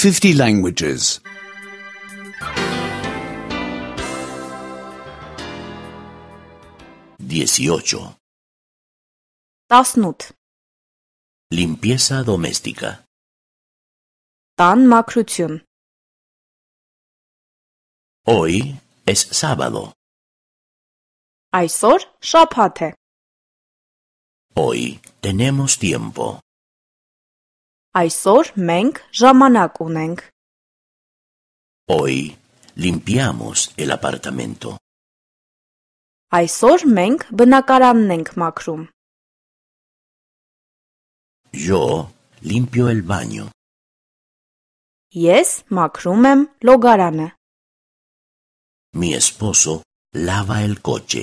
50 languages. 18. 18. Limpieza doméstica. Տան մաքրություն. Hoy es sábado. Այսօր շաբաթ է. Hoy tenemos tiempo. Այսօր մենք ժամանակ ունենք. Hoy limpiamos el apartamento. Այսօր մենք բնակարանն ենք մաքրում. Yo limpio el baño. Ես մաքրում եմ լոգարանը. Mi esposo lava el coche.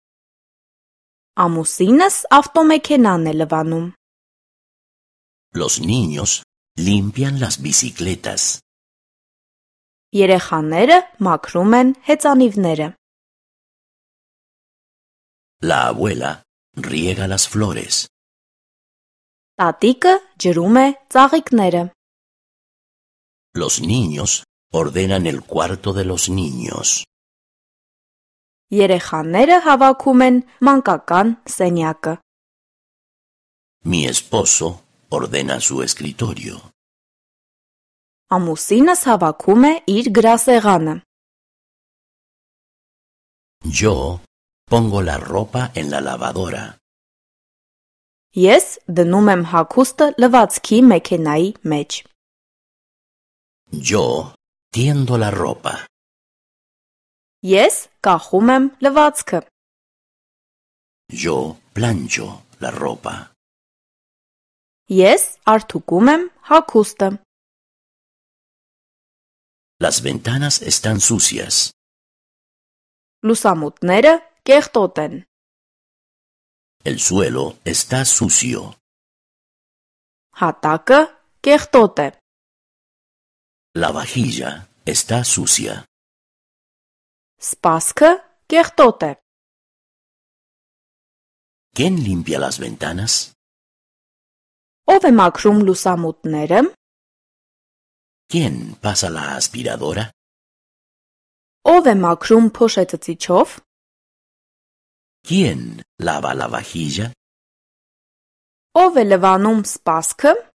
Ամուսինս ավտոմեքենան է լվանում. Los niños limpian las bicicletas. Երեխաները մաքրում են հեծանիվները. La abuela riega las flores. Տատիկը ջրում է ծաղիկները. Los niños ordenan el cuarto de los niños. Երեխաները հավաքում են մանկական սենյակը. Mi esposo ordena su escritorio. Ամուսինս հավաքում է իր գրասեղանը. Yo pongo la ropa en la lavadora. Ես դնում եմ հագուստը լվացքի մեքենայի մեջ. Yo tiendo la ropa. Ես կախում եմ լվացքը. Yo plancho la ropa. Ես արթուկում եմ հագուստը. Las ventanas están sucias. Լուսամուտները կեղտոտ են. El suelo está sucio. Հատակը կեղտոտ է. La vajilla está sucia. Սպասքը կեղտոտ է. ¿Quién limpia las ventanas? Ով է մաքրում լուսամուտները? ¿Quién pasa la aspiradora? Ով է մաքրում փոշեցծիչով? ¿Quién lava la vajilla? Ով է լվանում սպասքը?